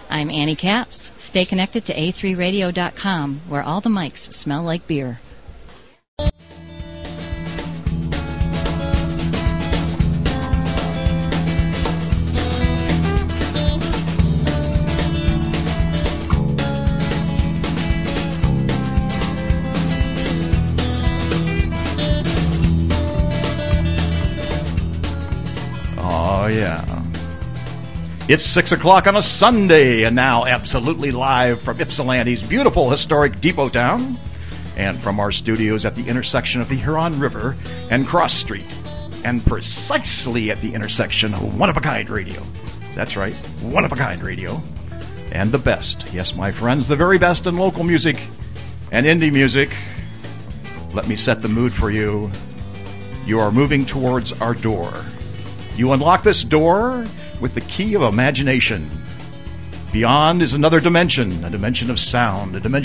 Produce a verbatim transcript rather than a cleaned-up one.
I'm Annie Capps. Stay connected to A three radio dot com, where all the mics smell like beer. Oh, yeah. It's six o'clock on a Sunday, and now absolutely live from Ypsilanti's beautiful historic Depot Town, and from our studios at the intersection of the Huron River and Cross Street, and precisely at the intersection of one-of-a-kind radio. That's right, one-of-a-kind radio. And the best, yes, my friends, the very best in local music and indie music. Let me set the mood for you. You are moving towards our door. You unlock this door with the key of imagination. Beyond is another dimension, a dimension of sound, a dimension